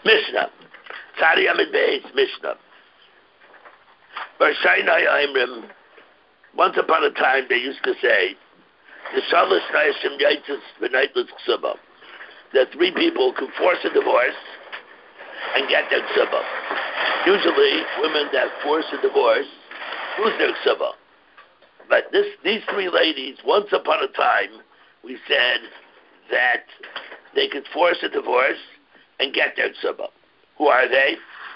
Mishnah. Tari Amid Beis, Mishnah. Once upon a time, they used to say, that three people could force a divorce and get their ksuba. Usually, women that force a divorce lose their ksuba. But these three ladies, once upon a time, we said that they could force a divorce and get their ksuba. Who are they?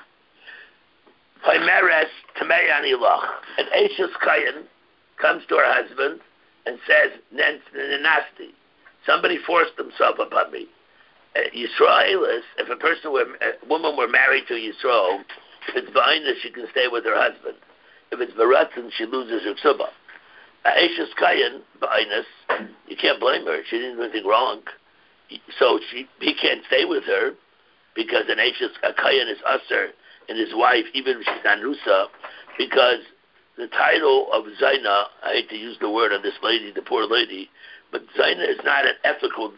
An Eishes Kayan comes to her husband and says, Nenasti, somebody forced himself upon me. Yisraelis, if a woman were married to Yisrael, if it's Ba'inus, she can stay with her husband. If it's Baratzin, she loses her ksuba. Eishes Kayan, Ba'inus, you can't blame her. She didn't do anything wrong. So he can't stay with her because an Eishes Kayan is usher and his wife, even if she's Anusa, because the title of Zaina, I hate to use the word on this lady, the poor lady, but Zaina is not an ethical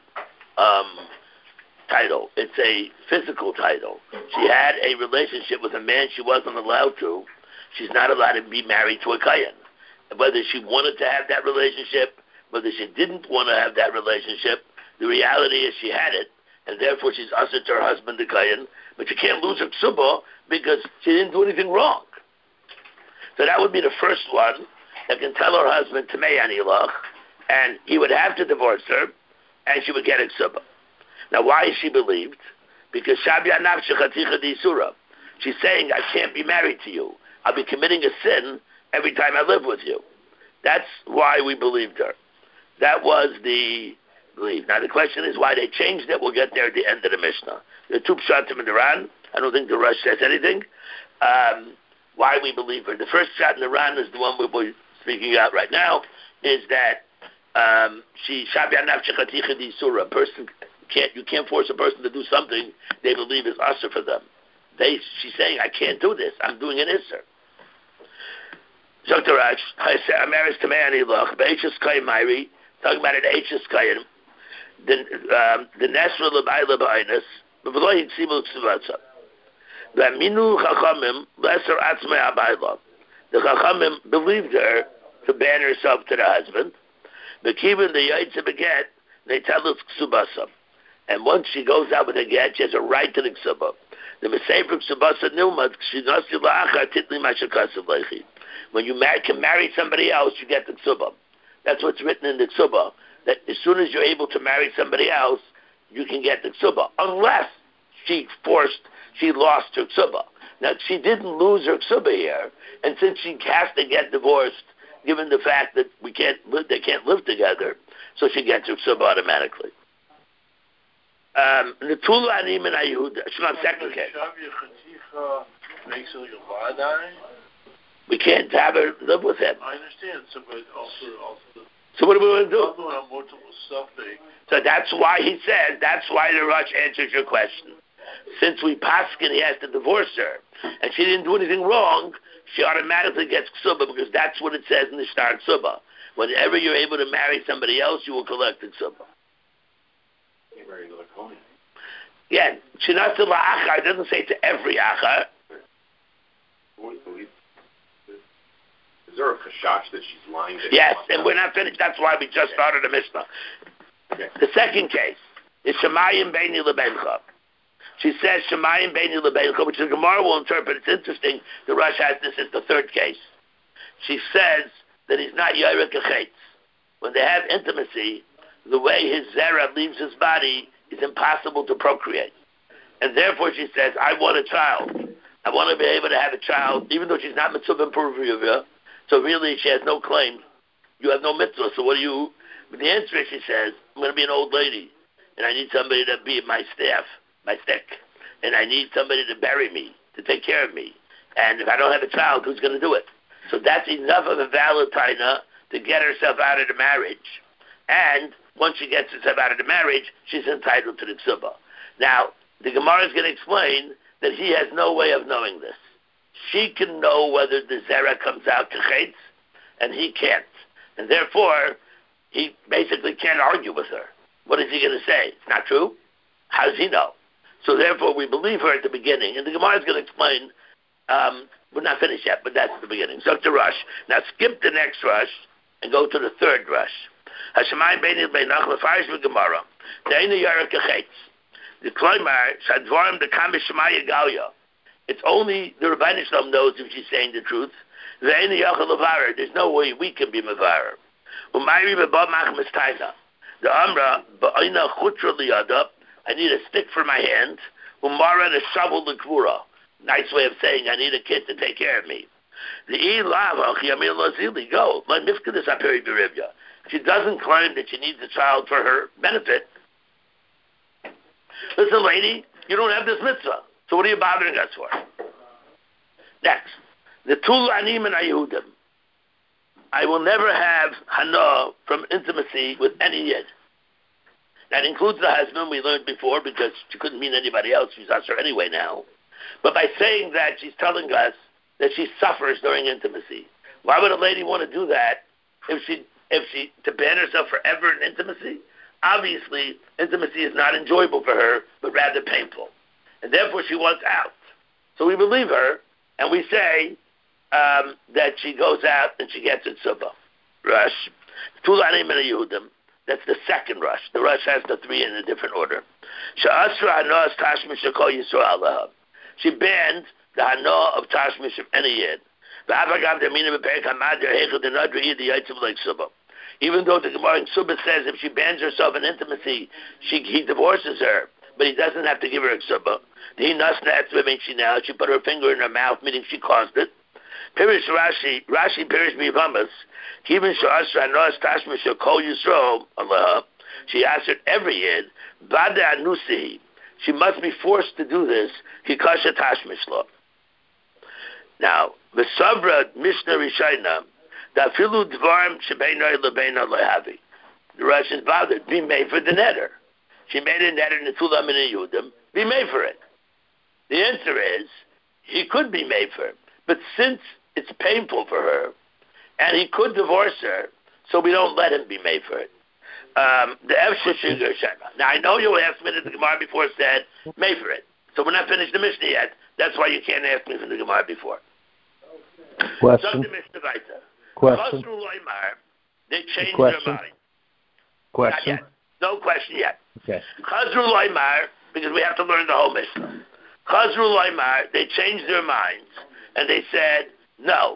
title. It's a physical title. She had a relationship with a man she wasn't allowed to. She's not allowed to be married to a Kayan. Whether she wanted to have that relationship, whether she didn't want to have that relationship, the reality is she had it, and therefore she's usher to her husband, the Kayan, but she can't lose her ksuba because she didn't do anything wrong. So that would be the first one that can tell her husband, Tamei Anilach, and he would have to divorce her, and she would get a ksuba. Now, why is she believed? Because she's saying, I can't be married to you. I'll be committing a sin every time I live with you. That's why we believed her. That was the belief. Now, the question is why they changed it. We'll get there at the end of the Mishnah. There are two pshatim in the Ran. I don't think the Rush says anything. Why we believe her. The first shot in the Ran is the one we're speaking out right now, is that you can't force a person to do something they believe is usher for them. She's saying, I can't do this. I'm doing an isser. Zoktarach, Amaris Tamani Loch, Be'eches Kayin Mairi, talking about an Eches Kayin, the Nesra L'Bayla Ba'inus, B'V'lohi Ksibu Ksivatsa. V'aminu Chachamim, Lesser Atzmei Abayla. The Chachamim believed her to ban herself to the husband. B'kibin the Yaitze Beget, they tell us Ksubasa. And once she goes out with a get, she has a right to the Ksuba. The Mesefer Ksubasa Nilmad, Kshinasi La'achar Titli Mashakasav Leichi. When you can marry somebody else, you get the Ksuba. That's what's written in the Ksuba, that as soon as you're able to marry somebody else, you can get the Ksuba, unless she lost her Ksuba. Now, she didn't lose her Ksuba here, and since she has to get divorced, given the fact that they can't live together, so she gets her Ksuba automatically. The Tula Anim and Ayud, second case. We can't have her live with him. I understand. So what do we want to do? So that's why the Rush answers your question. Since we paskin, he has to divorce her, and she didn't do anything wrong, she automatically gets ksuba, because that's what it says in the Shtar Ksuba. Whenever you're able to marry somebody else, you will collect the ksuba. You marry another Kohen. Yeah, Shinasa la'achar, it doesn't say to every achar. Is there a chashash that she's lying? Yes, and we're not finished. That's why we just started the Mishnah. Okay. The second case is Shemayim Beini Lebencha. She says Shemayim Beini Lebencha, which the Gemara will interpret. It's interesting. The Rush has this as the third case. She says that he's not Yairek Achetz. When they have intimacy, the way his zera leaves his body is impossible to procreate. And therefore she says, I want a child. I want to be able to have a child, even though she's not mitzvah improvia. So really, she has no claim. You have no mitzvah. So what do you? But the answer is, she says, I'm going to be an old lady, and I need somebody to be my staff, my stick, and I need somebody to bury me, to take care of me. And if I don't have a child, who's going to do it? So that's enough of a valid taina to get herself out of the marriage. And once she gets herself out of the marriage, she's entitled to the ksuba. Now, the Gemara is going to explain that he has no way of knowing this. She can know whether the zera comes out to chetz, and he can't. And therefore, he basically can't argue with her. What is he going to say? It's not true? How does he know? So therefore, we believe her at the beginning. And the Gemara is going to explain. We're not finished yet, but that's the beginning. So to Rush. Now skip the next Rush and go to the third Rush. Hashemayim beini beinach lefarish v'Gemara. Deina yara kachetz. The Kloimar shadvarim the kamish shemaya galya. It's only the Rebbeinu Shalom knows if she's saying the truth. Ve'ena yachal levarer. There's no way we can be mevarer. Umayri b'bab mach mistaina. The Amra ba'ina chutra liyada. I need a stick for my hand. Umara and a shovel l'kvura. Nice way of saying I need a kid to take care of me. The lava chiyamil lazili. Go. My mifkadis aperi berivya. She doesn't claim that she needs a child for her benefit. Listen, lady, you don't have this mitzvah. So what are you bothering us for? Next. The Tul Anim and Ayudim. I will never have Hana from intimacy with any Yid. That includes the husband we learned before because she couldn't mean anybody else. She's usher anyway now. But by saying that, she's telling us that she suffers during intimacy. Why would a lady want to do that if she to ban herself forever in intimacy? Obviously, intimacy is not enjoyable for her, but rather painful. And therefore she wants out. So we believe her, and we say that she goes out and she gets it subah. Rush. Tulanim and Yehudim. That's the second Rush. The Rush has the three in a different order. She banned the Hana of Tashmish of any Yid. Even though the Gemara in Subah says if she bans herself in intimacy, he divorces her, but he doesn't have to give her a Subah. She put her finger in her mouth, meaning she caused it. Pirish Rashi Pirish Bivamas, even Shasra Nos Tashmish Kol Yisro Allah, she answered every Yid, Bada Anusi, she must be forced to do this, Hikasha Tashmish Law. Now, the Sabra Mishnah Rishayna, the Filu Dvarm Shebeina Lebeina Lehavi. The Russians bothered, be made for the netter. She made a netter in the Tulam and Yudim, be made for it. The answer is, he could be made for it. But since it's painful for her, and he could divorce her, so we don't let him be made for it. The Efshe Shigur Shema. Now, I know you asked me that the Gemara before said, made for it. So we're not finished the Mishnah yet. That's why you can't ask me from the Gemara before. Question. Question. They changed their mind. Question. No question yet. Okay. Chazru Loimar, because we have to learn the whole Mishnah. Chazru Loimar, they changed their minds, and they said, no.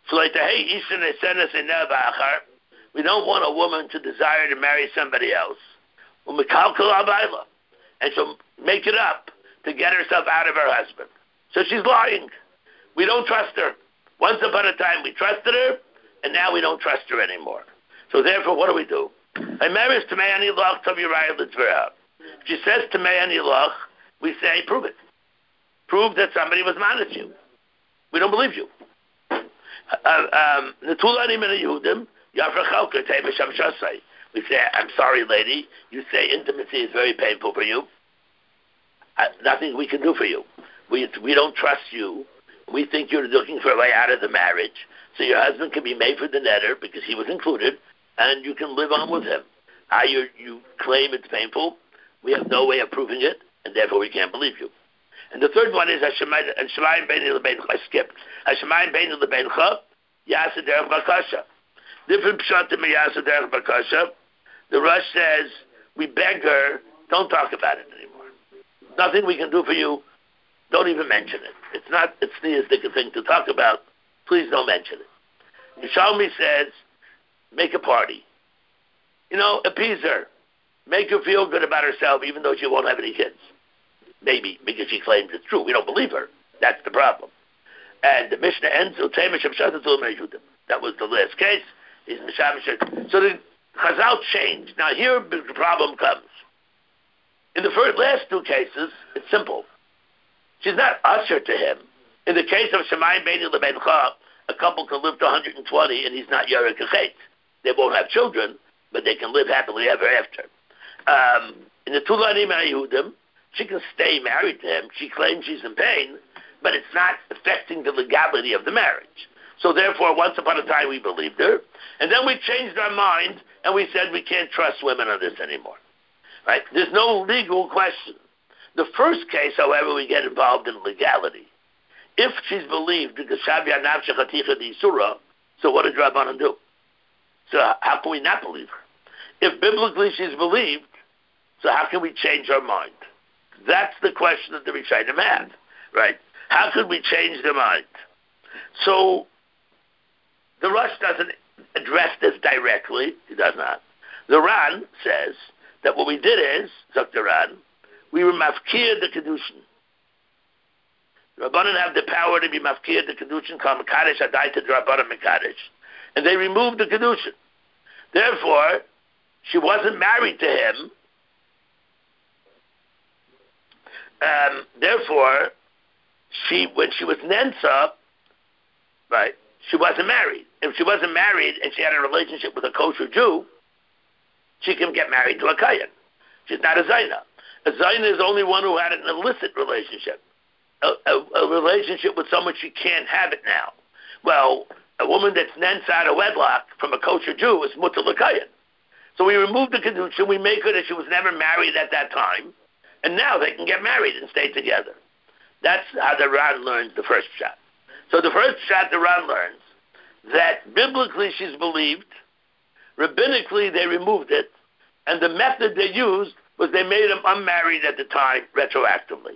We don't want a woman to desire to marry somebody else. And she'll make it up to get herself out of her husband. So she's lying. We don't trust her. Once upon a time we trusted her, and now we don't trust her anymore. So therefore, what do? I marries to Me'ani Loch Tav Uriah L'Tzvera. If she says to Me'ani Loch, we say, prove it. Prove that somebody was mad at you. We don't believe you. We say, I'm sorry, lady. You say intimacy is very painful for you. Nothing we can do for you. We don't trust you. We think you're looking for a way out of the marriage. So your husband can be made for the netter because he was included, and you can live on with him. You claim it's painful. We have no way of proving it, and therefore we can't believe you. And the third one is Hashemayim Beini L'Beincha. I skipped. Hashemayim Beini L'Beincha, Yasa Derech Bakasha. Different pshat in Yasa Derech Bakasha. The Rush says, we beg her, don't talk about it anymore. Nothing we can do for you. Don't even mention it. It's not a theistic thing to talk about. Please don't mention it. Yishalmi says, make a party. Appease her. Make her feel good about herself even though she won't have any kids. Maybe, because she claims it's true. We don't believe her. That's the problem. And the Mishnah ends, that was the last case. So the Chazal changed. Now here the problem comes. In the last two cases, it's simple. She's not usher to him. In the case of Shemayim Beini L'Beincha, a couple can live to 120 and he's not Yarek Kachet. They won't have children, but they can live happily ever after. In the Tulanim Yehudim, she can stay married to him. She claims she's in pain, but it's not affecting the legality of the marriage. So therefore, once upon a time we believed her, and then we changed our mind and we said we can't trust women on this anymore. Right? There's no legal question. The first case, however, we get involved in legality. If she's believed, because Shavya Nafsha Chaticha Di Surah, so what did Rabbanan do? So how can we not believe her? If biblically she's believed, so how can we change our mind? That's the question that the Rishonim have, right? How could we change their mind? So the Rosh doesn't address this directly. He does not. The Ran says that what we did is, Dr. Ran, we were mafkir the Kedushin. The Rabbanan have the power to be mafkir the Kedushin, called Mekadesh Adaita Rabbanan Mekadesh. And they removed the Kedushin. Therefore, she wasn't married to him. Therefore, when she was Nensa, right, she wasn't married. If she wasn't married and she had a relationship with a kosher Jew, she can get married to a Kayan. She's not a Zaina. A Zaina is only one who had an illicit relationship, a relationship with someone she can't have it now. Well, a woman that's Nensa out of wedlock from a kosher Jew is Mutter L'Kayan. So we removed the Kedusha, we make her that she was never married at that time, and now they can get married and stay together. That's how the Ran learns the first shot. So the first shot the Ran learns that biblically she's believed, rabbinically they removed it, and the method they used was they made him unmarried at the time retroactively.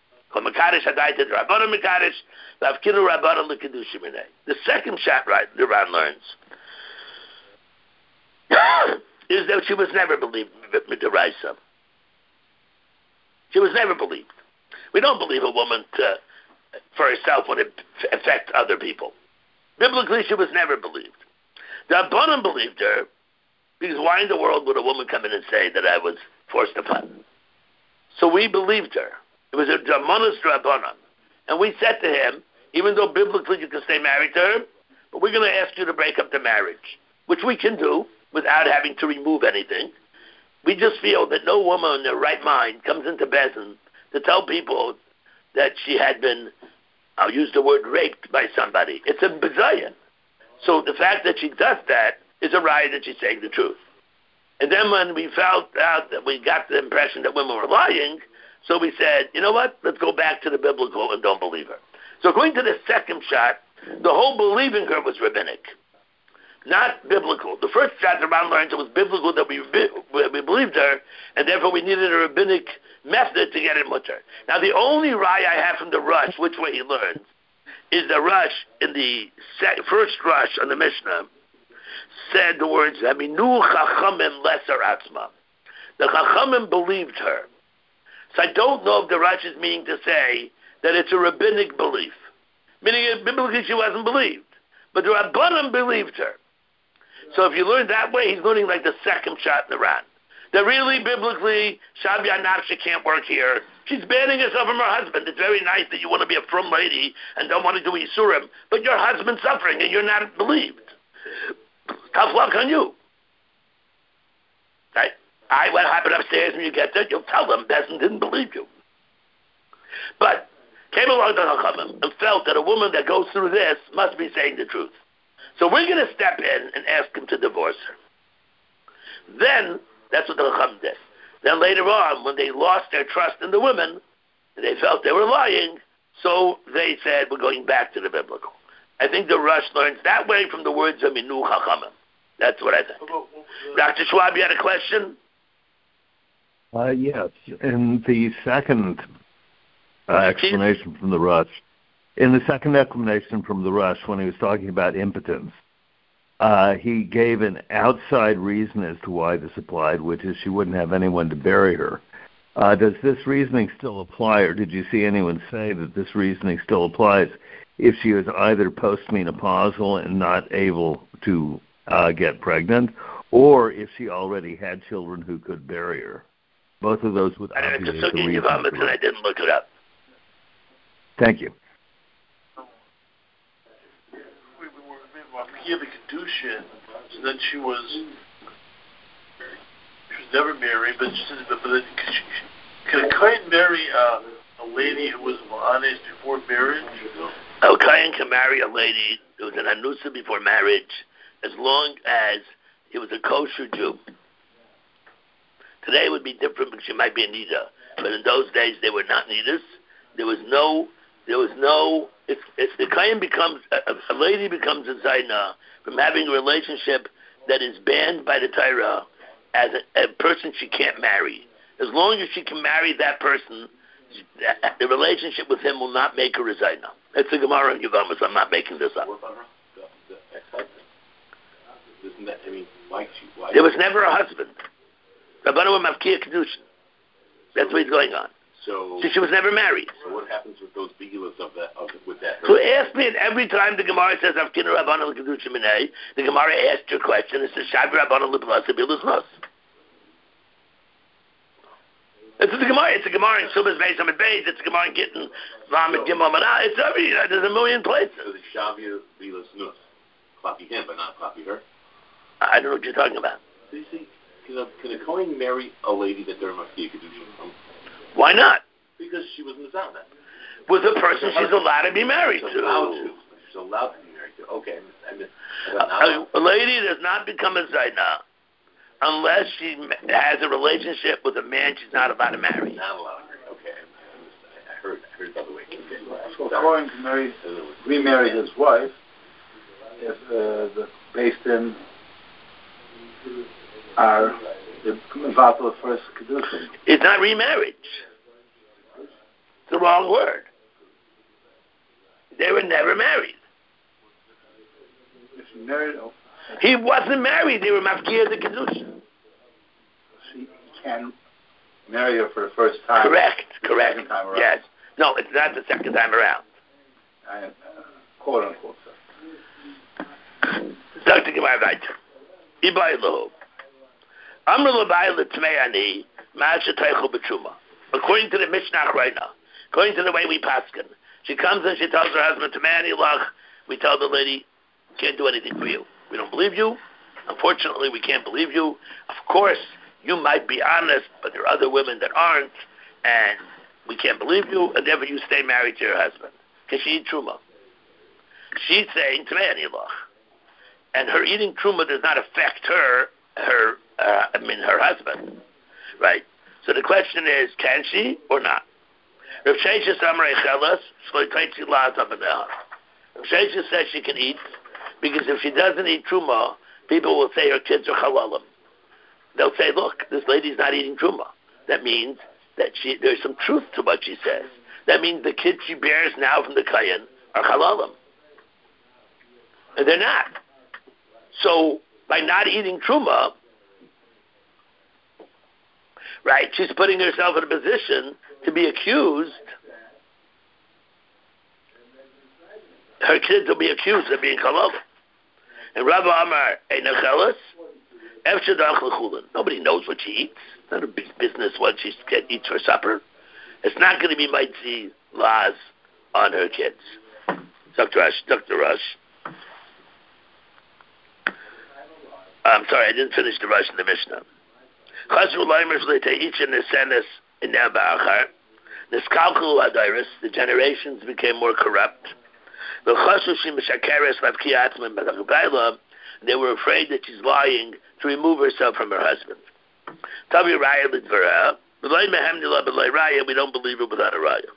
The second shot the Ran learns is that she was never believed midiraisa. She was never believed. We don't believe a woman for herself would affect other people. Biblically, she was never believed. The Rabbanan believed her, because why in the world would a woman come in and say that I was forced upon? So we believed her. It was a Dramanas Rabbanan. And we said to him, even though biblically you can stay married to her, but we're going to ask you to break up the marriage, which we can do without having to remove anything. We just feel that no woman in her right mind comes into Bezin to tell people that she had been, I'll use the word raped by somebody. It's a bizayon. So the fact that she does that is a riot that she's saying the truth. And then when we found out that we got the impression that women were lying, so we said, you know what, let's go back to the biblical and don't believe her. So going to the second shot, the whole believing her was rabbinic, not biblical. The first shot the Ran learned it was biblical that we believed her, and therefore we needed a rabbinic method to get it mutter. Now the only raya I have from the Rush, which way he learned, is the Rush in the first Rush on the Mishnah said the words, Aminu Chachamim Leser Atzma. The Chachamim believed her. So I don't know if the Rush is meaning to say that it's a rabbinic belief, meaning biblically she wasn't believed, but the Rabbanim believed her. So if you learn that way, he's learning like the second shot in the Ran. That really, biblically, Shavya Nafsha can't work here. She's banning herself from her husband. It's very nice that you want to be a frum lady and don't want to do Yisurim, but your husband's suffering and you're not believed. Tough luck on you. Right? What happened upstairs when you get there, you'll tell them Bezin didn't believe you. But came along the Chachamim and felt that a woman that goes through this must be saying the truth. So we're going to step in and ask him to divorce her. Then, that's what the Chacham did. Then later on, when they lost their trust in the women, and they felt they were lying, so they said, we're going back to the biblical. I think the Rush learns that way from the words of Minu Chachamim. That's what I think. Dr. Schwab, you had a question? Yes. In the second explanation from the Rush, when he was talking about impotence, he gave an outside reason as to why this applied, which is she wouldn't have anyone to bury her. Does this reasoning still apply, or did you see anyone say that this reasoning still applies if she was either postmenopausal and not able to get pregnant, or if she already had children who could bury her? Both of those would obviate the reason. I didn't look it up. Thank you. The Kedushin, so that she was never married, but could a Kohen marry a lady who was honest before marriage? A Kohen can marry a lady who was an anusa before marriage, as long as he was a kosher Jew. Today it would be different because she might be a nida. But in those days, they were not nidus. There was no. If the kain becomes a lady becomes a zayna from having a relationship that is banned by the Torah as a person she can't marry. As long as she can marry that person, the relationship with him will not make her a zayna. That's the Gemara in Yevamos. I'm not making this up. What about her? The ex-husband? Isn't that, I mean, why? There was never a husband. Rabbanu were mafkiya kedushin. That's what's going on. So she was never married. So what happens with those begilas with that? So ask me, and every time the Gemara says Avkinu Rabbanu Kedushin Minei, the Gemara asks your question. It says Shavi Rabbanu Leblas Bilas Nos. It's the Gemara. It's a Gemara in Subas Beis Amid Beis. It's a Gemara in Gittin Lamed Gimel Amara. It's every. There's a million places. So the Shavi Bilas Nos, clappy him, but not clappy her. I don't know what you're talking about. So you see, can a Kohen marry a lady that they're mafkiya kedushin? Why not? Because she was Mizana. With a person she's allowed to be married to. She's allowed to be married to. Okay, a lady does not become a zayna unless she has a relationship with a man she's not allowed to marry. Not allowed to marry. Okay, I heard the other way. So according to remarry his wife, if the based in are the Vatal first kedushin. It's not remarriage. It's the wrong word. They were never married. If she married, he wasn't married. They were mafkiya the kedushin. She can marry her for the first time. Correct. Second time around. Yes. No, it's not the second time around. Quote unquote. Dr. Gemara weiter. Ibaylo. According to the Mishnah right now, according to the way we paskin, she comes and she tells her husband, we tell the lady, can't do anything for you. We don't believe you. Unfortunately, we can't believe you. Of course, you might be honest, but there are other women that aren't, and we can't believe you, and therefore you stay married to your husband. Because she eat truma. She's saying, and her eating truma does not affect her husband, right? So the question is, can she or not? Rav Sheshes says she can eat, because if she doesn't eat truma, people will say her kids are halalim. They'll say, look, this lady's not eating truma. That means that there's some truth to what she says. That means the kids she bears now from the kayan are halalim. And they're not. So by not eating truma, right, she's putting herself in a position to be accused. Her kids will be accused of being halal. And Rabbi Amar Einachelis, nobody knows what she eats. It's not a big business what she eats for supper. It's not going to be mighty laws on her kids. Dr. Rush. I'm sorry, I didn't finish the Rush in the Mishnah. The generations became more corrupt. They were afraid that she's lying to remove herself from her husband. We don't believe her without a raya.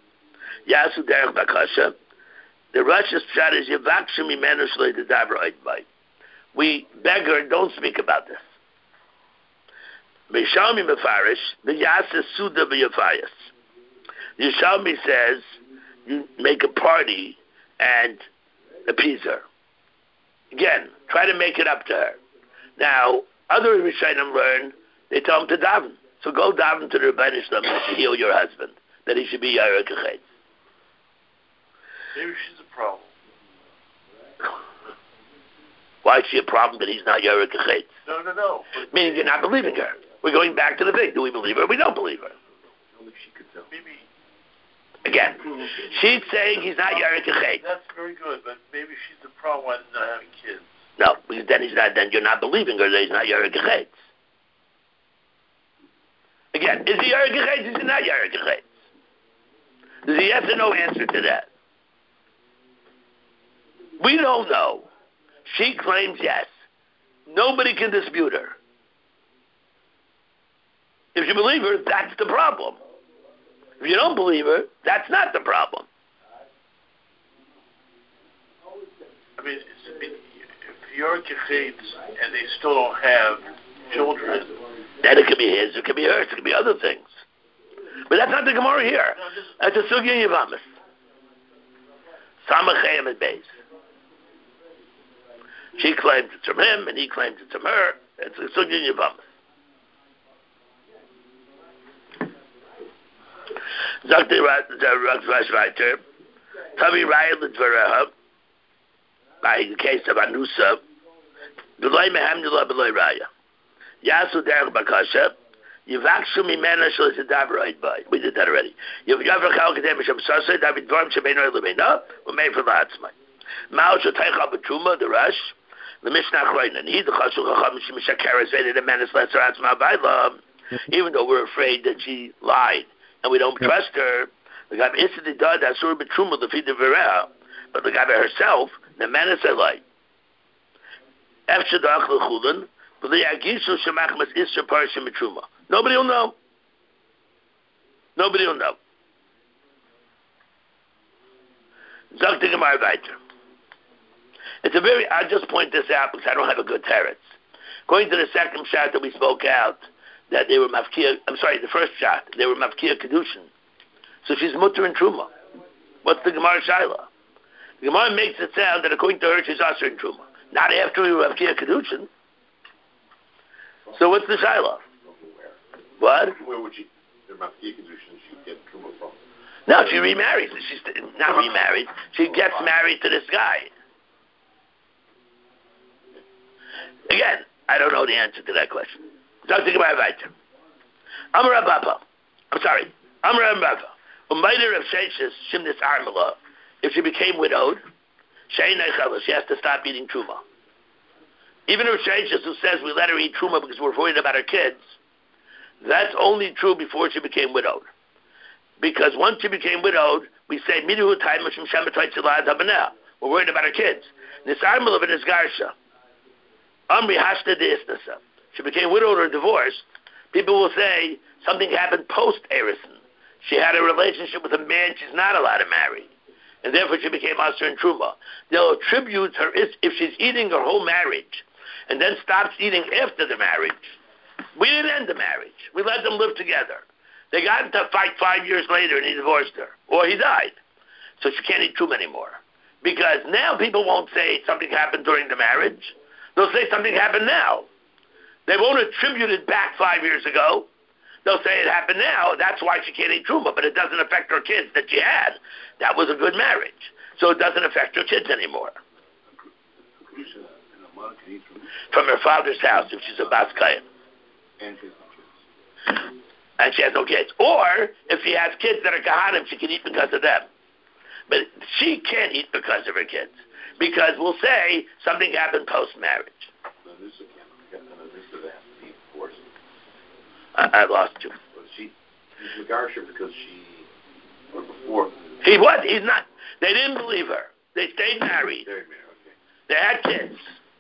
The Russia's strategy, we beg her, don't speak about this. Yishalmi says, you make a party and appease her. Again, try to make it up to her. Now, other Rishonim learn, they tell him to daven. So go daven to the Rebbeinu Shalom to heal your husband, that he should be Yair Kechetz. Maybe she's a problem. Why is she a problem that he's not Yair Kechetz? No. Meaning you're not believing her. We're going back to the thing. Do we believe her or we don't believe her? Only she could tell. Maybe. Again, she's saying he's not Yair Kechetz. That's very good, but maybe she's the problem why he's not having kids. No, because then you're not believing her that he's not Yair Kechetz. Again, is he Yair Kechetz? Is he not Yair Kechetz? There's a yes or no answer to that. We don't know. She claims yes. Nobody can dispute her. If you believe her, that's the problem. If you don't believe her, that's not the problem. I mean, if you're kids and they still don't have children, then it could be his, it could be hers, it could be other things. But that's not the Gemara here. That's a Sugya Yavamis. Samachayim and Beis. She claims it's from him, and he claims it's from her. It's a Sugya Yavamis. Zakti Rash Reiter, Tavi Raya L'Dvareha, by the case of Anusa, D'loi Mehamdullah B'loi Raya. Yasu Derech Bakasha, Yivakshu Mimena Shal Zidab Right by. We did that already. Yavar Chal Kedem Shem Sasa, David Dvarm Shebeino Lebeina, Umei for Latzmai. Mao Shataycha B'Truma, the Rush, the Mishnah Chroinan, he the Chashu Chacham Shemishakaras, Veda the Menace Lesser Atzma Baila, even though we're afraid that she lied. And we don't trust her. The guy instantly died. Asur b'truma the feed of Verea, but the guy herself, the man is a light. Efshadach l'chulin, but the agishu shemachmas isra parshim b'truma. Nobody will know. Nobody will know. Zok Gemara weiter. It's a very. I'll just point this out because I don't have a good teretz. Going to the second shot that we spoke out, that they were mafkia. I'm sorry, the first shot they were mafkia kedushin. So she's mutter in truma. What's the Gemara shaila? The Gemara makes it sound that according to her she's also in truma. Not after we were mafkia kedushin. So what's the shaila? What? Where would she? The mafkia kedushin she get truma from? No, she remarries. She's not remarried. She gets married to this guy. Again, I don't know the answer to that question. Talking about weiter. Amar Abba. I'm sorry. Amar Abba. Umayder of Sheshes Shimnis Armala. If she became widowed, she has to stop eating truma. Even if Sheshes, who says we let her eat truma because we're worried about her kids, that's only true before she became widowed. Because once she became widowed, we say Midu Time Mishim Shematay Tzilad Habanah. We're worried about her kids. Nis Armala v'Nis Garsha. Amri Hashta Deisnasa. She became widowed or divorced, people will say something happened post-Erison. She had a relationship with a man she's not allowed to marry, and therefore she became Asur and Truma. They'll attribute her, if she's eating her whole marriage, and then stops eating after the marriage. We didn't end the marriage. We let them live together. They got into a fight 5 years later, and he divorced her, or he died. So she can't eat Truma anymore. Because now people won't say something happened during the marriage. They'll say something happened now. They won't attribute it back 5 years ago. They'll say it happened now. That's why she can't eat truma, but it doesn't affect her kids that she had. That was a good marriage. So it doesn't affect her kids anymore. From her father's house, if she's a Bas Kayan. And she has no kids. Or, if she has kids that are Kahanim, she can eat because of them. But she can't eat because of her kids. Because we'll say something happened post-marriage. I lost you. Well, he's Megarsha because she, or before. He what? He's not. They didn't believe her. They stayed married. Okay. They had kids.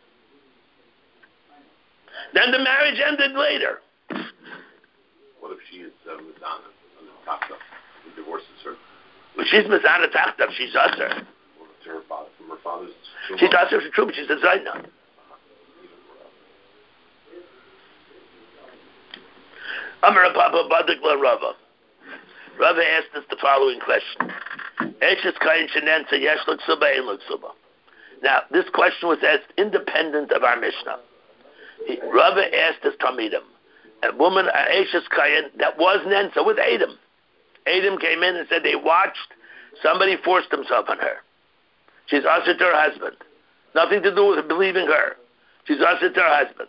Then the marriage ended later. What if she is Mizana, Tachta, who divorces her? Well, she's Mizana Tachta. She's Usher. Well, to her father, from her father's. She's Usher for Truma. She's a Zaina. Amar Papa Badikla Rava. Rava asked us the following question. Now, this question was asked independent of our Mishnah. Rava asked us Talmidim. A woman, Eshes Kayan, that was Nensa with Adam. Adam came in and said they watched somebody forced himself on her. She's Asher to her husband. Nothing to do with believing her. She's Asher to her husband.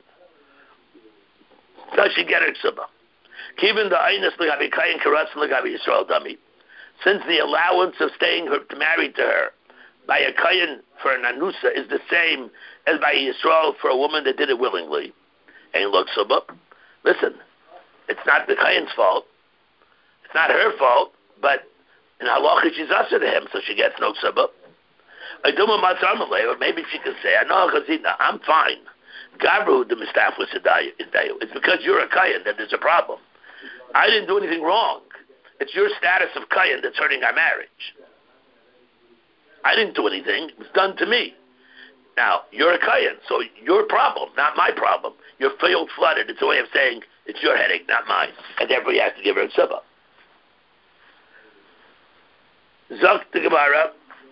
Does she get her Ksuba? Given the Einus L'Gabi Kayan Karatz L'Gabi Yisrael Dami, since the allowance of staying married to her by a Kayan for an Anusa is the same as by Yisrael for a woman that did it willingly, and look Ksuba, listen, it's not the Kayan's fault, it's not her fault, but in halacha she's Asher to him, so she gets no Ksuba. Or maybe she can say, I'm fine. Gabru the mistaf was it's because you're a kayan that there's a problem. I didn't do anything wrong. it's your status of Kayan that's hurting our marriage. I didn't do anything. It was done to me. Now, you're a Kayan, so your problem, not my problem. You're field flooded. It's a way of saying it's your headache, not mine. And therefore you have to give her a tzibah. Zok the Gemara,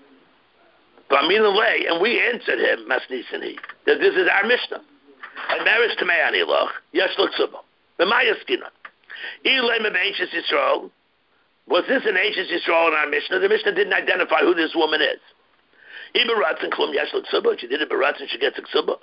and we answered him, Masnisani, that this is our Mishnah. A marriage to Me'ani Loch, yes, look tzibah. The Mayaskina. Ilay Meb'Eishes Yisrael. Was this an Eishes Yisrael in our Mishnah? The Mishnah didn't identify who this woman is. She did it baratzin, she gets a ksubah.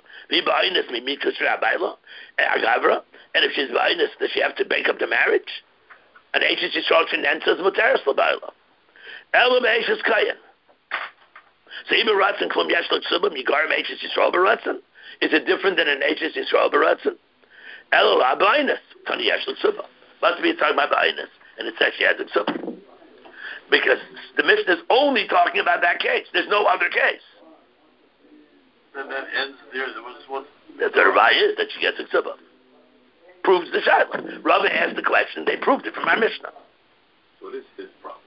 And if she's ba'inus, does she have to break up the marriage? An Eishes Yisrael then says muteris l'bayla. Elam Eishes Kayan. So baratzin klum yesh l'ksubah migarim Eishes Yisrael baratzin. Is it different than an Eishes Yisrael baratzin? Elam ba'inus tani yesh l'ksubah. Must be talking about ba'inus, and it says she has a ksubah. Because the Mishnah is only talking about that case. There's no other case. And that ends there. There was one. That's what Raya is, that she gets a ksubah. Proves the shaila. Rava asked the question, they proved it from our Mishnah. So this is his problem.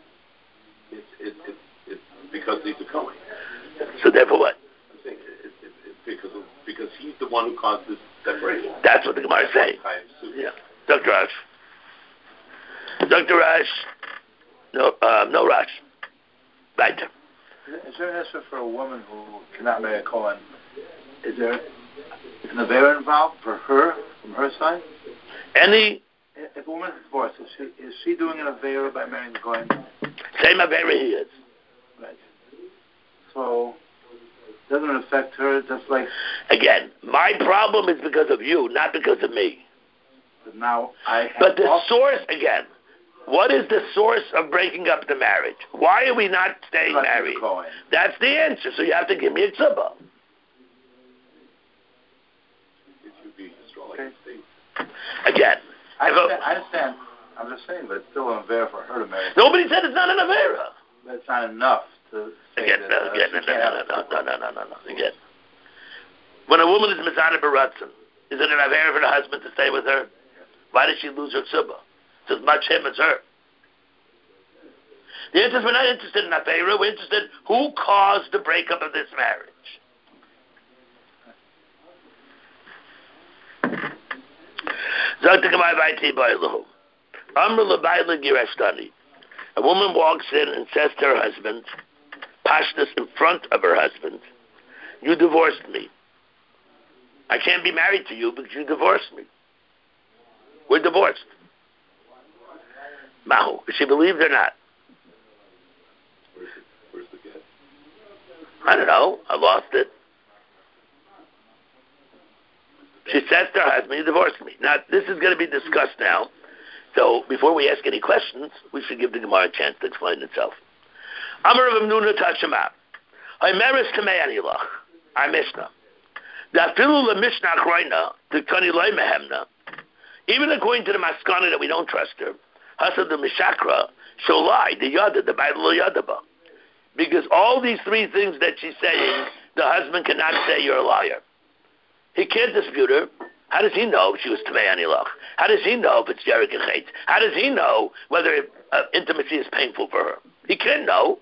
It's because he's a Kohen. So therefore what? I'm saying it's because he's the one who caused this separation. That's what the Gemara is saying. Yeah. Dr. Rash. No rush. Right. Is there an issue for a woman who cannot marry a Kohen? Is an Avera involved for her, from her side? If a woman is divorced, is she doing an Avera by marrying the Kohen? Same Avera he is. Right. So, doesn't it affect her just like... Again, my problem is because of you, not because of me. But now But the source, again... What is the source of breaking up the marriage? Why are we not staying married? That's the answer. So you have to give me a tzibah. It should be astrology. Again. I understand. I'm just saying, but it's still an affair for her to marry. Nobody said it's not an affair. But it's not enough to say Again. Again. When a woman is mizana baratzin, is it an affair for the husband to stay with her? Why does she lose her tzibah? It's as much him as her. The answer is we're not interested in Afeira, we're interested in who caused the breakup of this marriage. A woman walks in and says to her husband, pashtus in front of her husband, you divorced me. I can't be married to you because you divorced me. We're divorced. Mahu, is she believed or not? Where's the get? I don't know. I lost it. She says to her husband, you divorced me. Now, this is going to be discussed now. So, before we ask any questions, we should give the Gemara a chance to explain itself. Amar of Amnuna Tashema. Haimeris Kamei Anilach. Our Mishnah. Dafilu la Mishnah Achroina, the Kani Loi Mehemna. Even according to the Maskana that we don't trust her, Hasad the Mishakra, she'll lie, the Yada, the Bible Yadaba. Because all these three things that she's saying, the husband cannot say you're a liar. He can't dispute her. How does he know if she was Tamei Anilach? How does he know if it's Yerik and Chet? How does he know whether intimacy is painful for her? He can't know.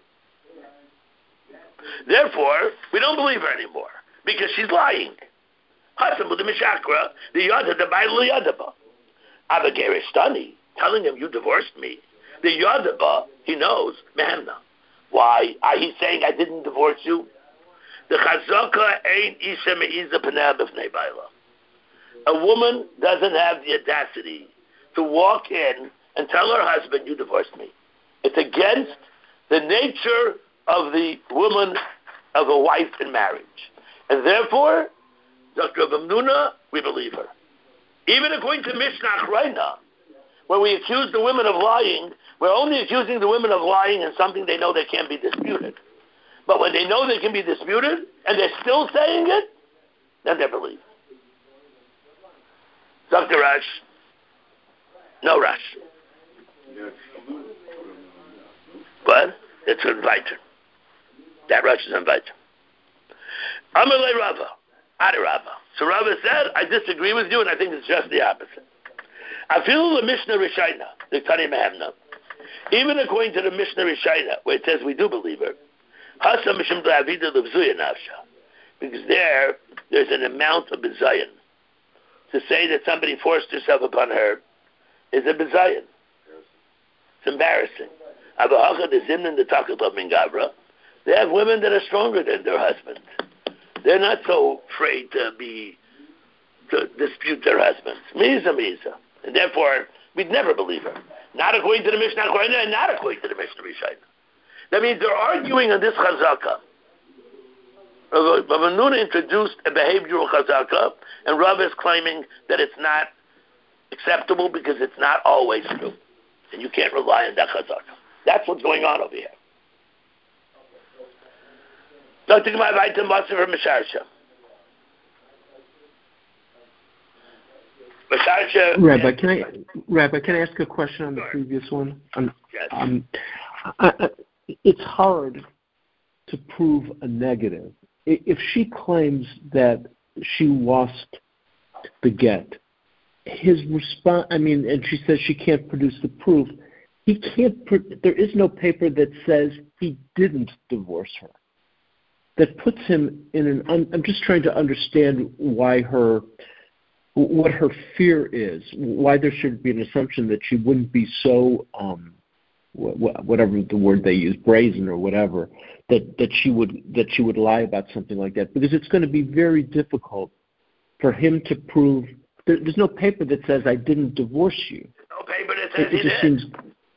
Therefore, we don't believe her anymore, because she's lying. Hasad with the Mishakra, the Yada, the Bible Yadaba. Abageristani, telling him you divorced me. The Yadaba, he knows, Mehemna. Why? He's saying I didn't divorce you. The Chazaka ain't Isha Me'iza Paneh B'fnei Baila. A woman doesn't have the audacity to walk in and tell her husband, you divorced me. It's against the nature of the woman, of a wife in marriage. And therefore, Dr. Bamnuna, we believe her. Even according to Mishnah Achroina, when we accuse the women of lying, we're only accusing the women of lying in something they know that can't be disputed. But when they know they can be disputed, and they're still saying it, then they're believed. Dr. Rush, no rush. What? It's an inviter. That rush is an inviter. Amalei Rava. Adi Rava. So Rava said, I disagree with you, and I think it's just the opposite. I feel the Mishnah Rishaina, the Tani Mehemna. Even according to the Mishnah Rishayna, where it says we do believe her, because there's an amount of bizayon. To say that somebody forced herself upon her is a bizayon. It's embarrassing. They have women that are stronger than their husbands. They're not so afraid to dispute their husbands. Miza. And therefore, we'd never believe her. Not according to the Mishnah Koina and not according to the Mishnah Rishayna. That means they're arguing on this chazaka. Rav Nuna introduced a behavioral chazaka, and Rav is claiming that it's not acceptable because it's not always true. And you can't rely on that chazaka. That's what's going on over here. Dr. Gemara Vaitam Matzav Misharsha. Rabbi, can I ask a question on the previous one? Yes. It's hard to prove a negative. If she claims that she lost the get, his response, and she says she can't produce the proof, he can't. There is no paper that says he didn't divorce her. That puts him in an. I'm just trying to understand what her fear is, why there should be an assumption that she wouldn't be so, whatever the word they use, brazen or whatever, that she would lie about something like that, because it's going to be very difficult for him to prove. There's no paper that says I didn't divorce you. No paper that says it just seems.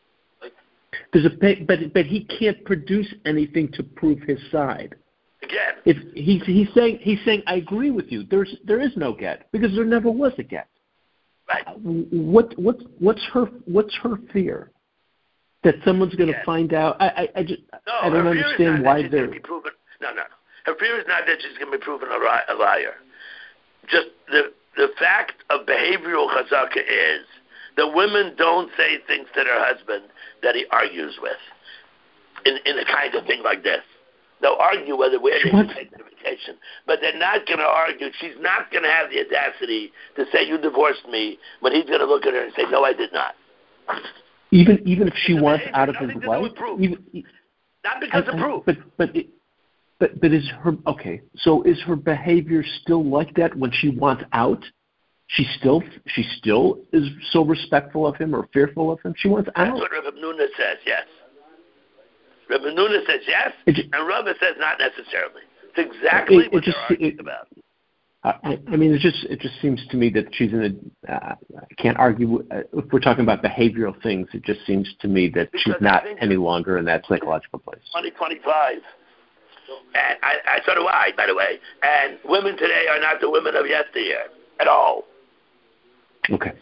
But he can't produce anything to prove his side. Again, if he's saying I agree with you. There is no get because there never was a get. Right. What's her fear? That someone's going to find out. I don't understand why they're. No. Her fear is not that she's going to be proven a liar. Just the fact of behavioral chazaka is that women don't say things to their husband that he argues with in a kind of thing like this. They'll argue where they should take the vacation, but they're not going to argue. She's not going to have the audacity to say you divorced me when he's going to look at her and say, no, I did not. Even if she wants out of his life? Not because of proof. But is her okay? So is her behavior still like that when she wants out? She still is so respectful of him or fearful of him. She wants out. That's what Rabbi Nuna says. Yes. Rabbi Nuna says yes, and Rabbi says not necessarily. It's exactly what they're arguing about. It just seems to me that she's in a. I can't argue. If we're talking about behavioral things, it just seems to me that she's not any longer in that psychological place. 2025, and so do I, by the way. And women today are not the women of yesteryear at all. Okay.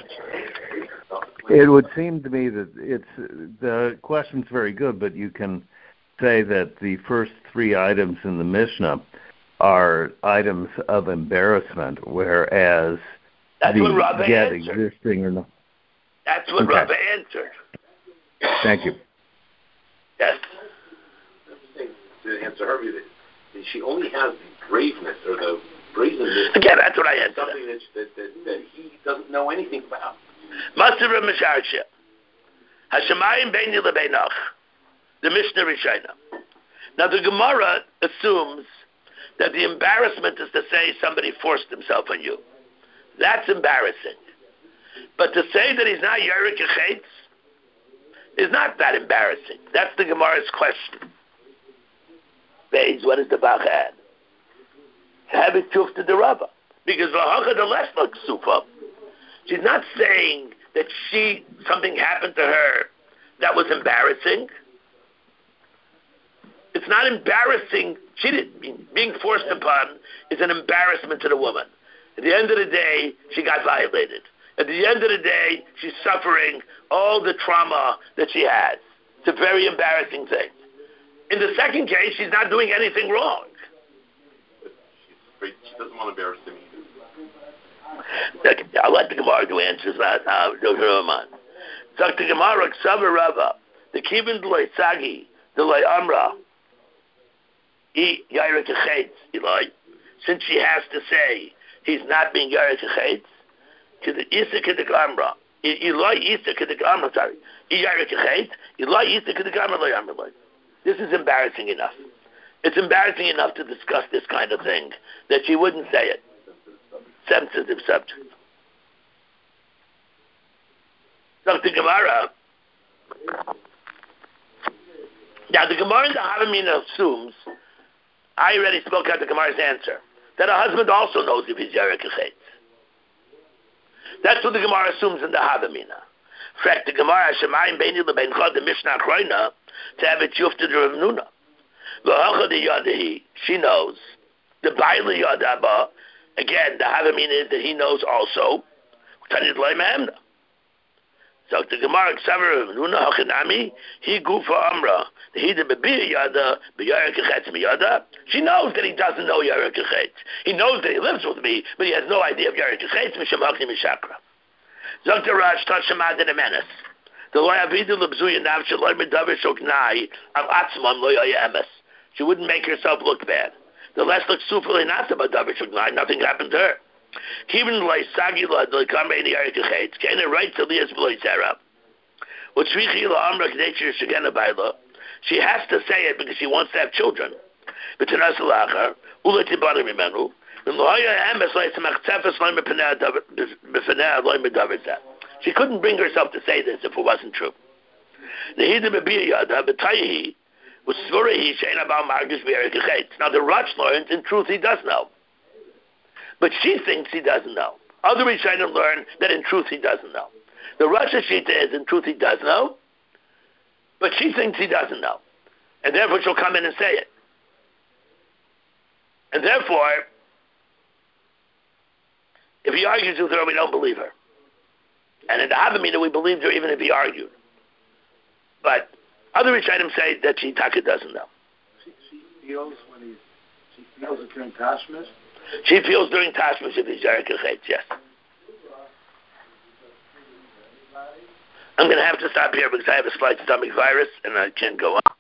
It would seem to me that the question's very good, but you can say that the first three items in the Mishnah are items of embarrassment, whereas that's the what Rabbi get answered. Existing or not. That's what Rabbi answered. Thank you. Yes. To answer her, she only has the braveness or the brazenness. Again, that's what I answered. Something that he doesn't know anything about. Master Misharsha. Hashemayim beini lebeinach. The Mishnah Rishayna. Now the Gemara assumes that the embarrassment is to say somebody forced himself on you. That's embarrassing. But to say that he's not Yerik Yechetz is not that embarrassing. That's the Gemara's question. Beis, what is the Bach add? Have it tuf to the Rava. Because Vahacha the Lesla Ksufa, she's not saying that something happened to her that was embarrassing. It's not embarrassing. Being forced upon is an embarrassment to the woman. At the end of the day, she got violated. At the end of the day, she's suffering all the trauma that she has. It's a very embarrassing thing. In the second case, she's not doing anything wrong. She doesn't want to embarrass him either. I'll let the Gemara do answers now. Dr. Gemara, Ksavar Rava, the Kivin Deloy Sagi, Deloy Amra, Yairek Yechetz, Eloi, since she has to say he's not being Yairek Yechetz, to the Isaac and the Amra, This is embarrassing enough. It's embarrassing enough to discuss this kind of thing that she wouldn't say it. Sensitive subject. So the Gemara. Now the Gemara in the Havamina assumes, I already spoke out the Gemara's answer, that a husband also knows if he's Yerek Chetz. That's what the Gemara assumes in the Havamina. In fact, the Gemara, Shemayim Beini Lebeincha, the Mishnah Achroina, to have it Yufta de Rav Nuna. She knows. The Baile Yadaba, again, the Havamina is that he knows also. So the Gemara Xaver Rav Nuna Hachinami, he Gufa Amra, he the Bebi Yada, B'Yarek Chetz Miyada. She knows that he doesn't know Yerek Chetz. He knows that he lives with me, but he has no idea of Yerek Chetz, Misham Hakni Mishakra. Zokta Rash Tashamad in a menace. The Loyavidu Labzuya Navsha Loy Medavish Oknai of Atzmam Loya Emes. She wouldn't make herself look bad. The less looks sufili not about Davish Oknai, nothing happened to her. Even Loy Sagila, the Kamre in the Yerek Chetz, Kana right to Lias Loy Sarah. Utzrichi La Amra Kdechir Shagana Baila. She has to say it because she wants to have children. But to Nasalachar, Ulatibana Mimenu. She couldn't bring herself to say this if it wasn't true. Now the Rosh learns, in truth he does know. But she thinks he doesn't know. Other Rishonim learn that in truth he doesn't know. The Rosh Shita is in truth he does know, but she thinks he doesn't know. And therefore she'll come in and say it. And therefore, if he argues with her, we don't believe her. And in the Havamina, we believed her even if he argued. But other Rishonim say that she taka doesn't know. She feels it during Tashmish? She feels during Tashmish if he's Yerek Chetz, yes. I'm going to have to stop here because I have a slight stomach virus and I can't go on.